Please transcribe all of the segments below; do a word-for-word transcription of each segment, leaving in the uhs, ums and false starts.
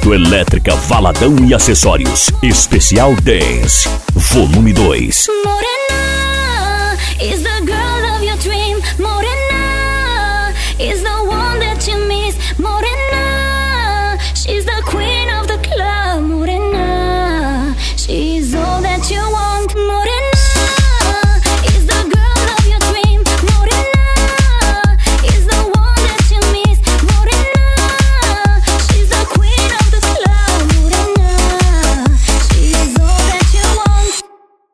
Autoelétrica Valadão e Acessórios. Especial dez, volume dois. Morena is the girl of your dream. Morena is the one that you miss. Morena, she's the queen of the club. Morena, she's all that you want. Morena is the girl of your dream. Morena is the one that you miss. Morena, she's the queen of the club. Morena, she's all that you want.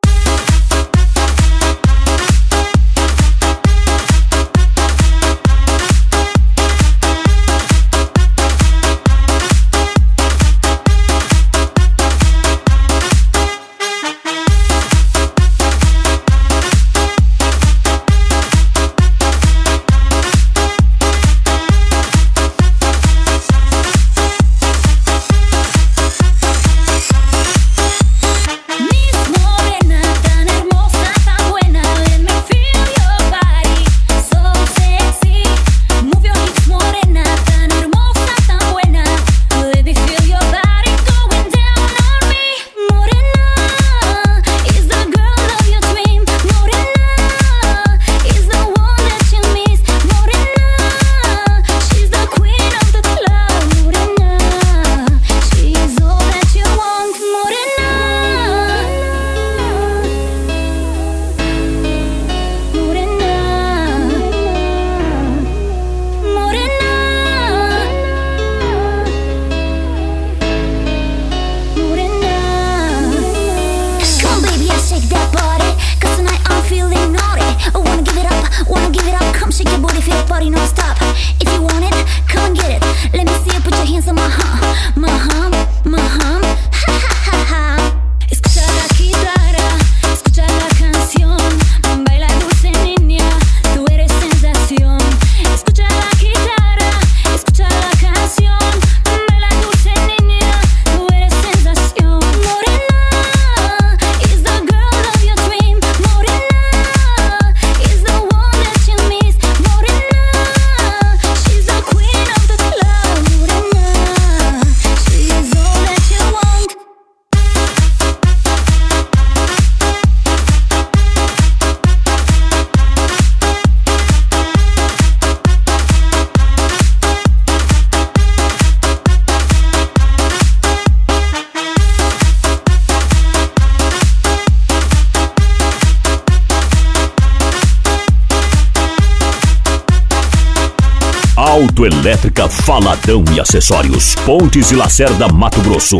Autoelétrica Valadão e Acessórios. Pontes e Lacerda, Mato Grosso.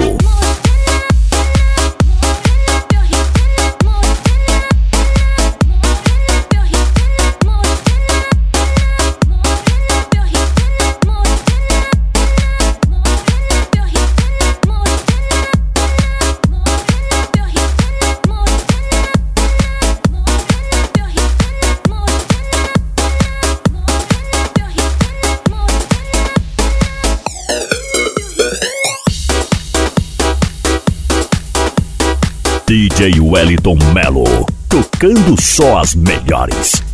D J Wellington Melo, tocando só as melhores.